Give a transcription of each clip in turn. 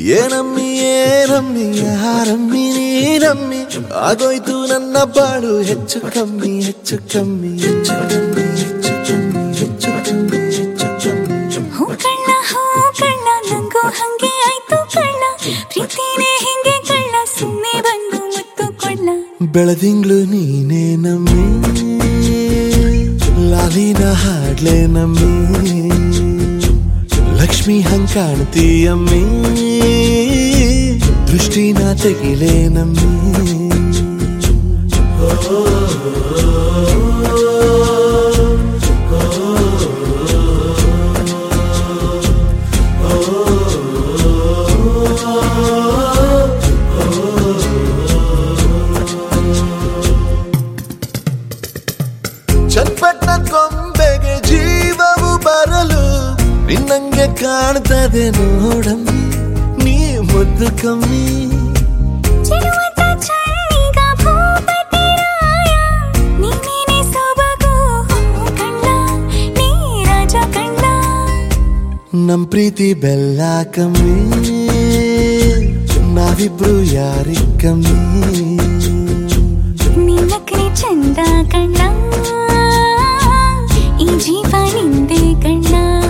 ಏನಮ್ಮಿ ಏನಮ್ಮಿ ಯಾರಮ್ಮಿ ನೀನಮ್ಮಿ ಆಗೋಯ್ತು ನನ್ನ ಬಾಳು ಹೆಚ್ಚು ಕಮ್ಮಿ ಹೆಚ್ಚು ಕಮ್ಮಿ ಹೆಚ್ಚು ಕಮ್ಮಿ ಹೆಚ್ಚು ಕಮ್ಮಿ ಹೆಚ್ಚು ಕಮ್ಮಿ ಹೆಚ್ಚು ಕಮ್ಮಿ ಹೂ ಕಳ್ಳ ನಂಗೂ ಹಂಗೆ ಆಯ್ತು ಕಳ್ಳ ಪ್ರೀತಿನೇ ಹಿಂಗೆ ಕಳ್ಳ ಸುಮ್ಮನೆ ಬಂದು ಮುತ್ತು ಕೊಳ್ಳ ಬೆಳದಿಂಗ್ಳು ನೀನೇ ನಮ್ಮಿ ಲಾಲಿನ ಹಾಡ್ಲೆ ನಮ್ಮಿ ಲಕ್ಷ್ಮಿ ಹಂಗ್ ಕಾಣ್ತೀಯಮ್ಮಿ ದೃಷ್ಟಿನ ತೆಗಿಲೇ ನಮ್ಮಿ ಚಟ್ಪಟ್ಟ ಕೊಂಬೆಗೆ ಜೀವವು ಬರಲು ನಿನ್ನಂಗೆ ಕಾಣ್ತದೆ ನೋಡಮ್ಮಿ ನೀ ಮುದ್ದು ಕಮ್ಮಿ ನಮ್ ಪ್ರೀತಿ ಬೆಲ್ಲ ಕಮ್ಮಿ ನಾವಿಬ್ರು ಯಾರಿ ಕಮ್ಮಿ ನಿನ್ನಕ್ರೆ ಚಂದ ಕಣ್ಣ ಈ ಜೀವ ನಿಂದೆ ಕಣ್ಣ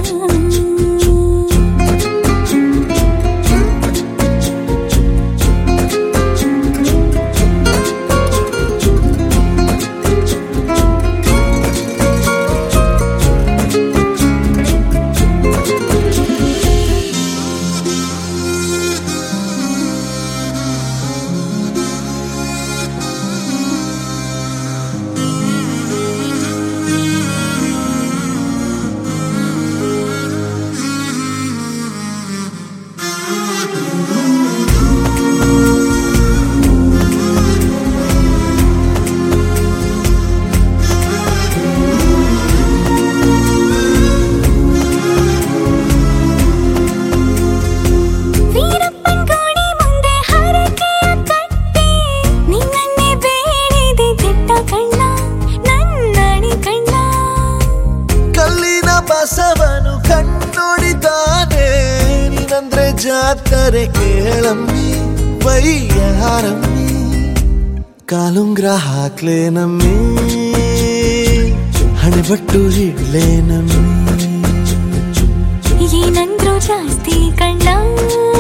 ಬಸವನು ಕಣ್ಣೊಡಿತಾನೆ ನೀನಂದ್ರೆ ಜಾತ್ರೆ ಕೇಳಮ್ಮಿ ವೈಯಾರಮ್ಮಿ ಕಾಲುಂಗ್ರ ಹಾಕ್ಲೇ ನಮ್ಮಿ ಹಣೆಬಟ್ಟು ಹಿಡ್ಲೇ ನಮ್ಮಿ ಏನಂದ್ರು ಜಾಸ್ತಿ ಕಣ್ಣ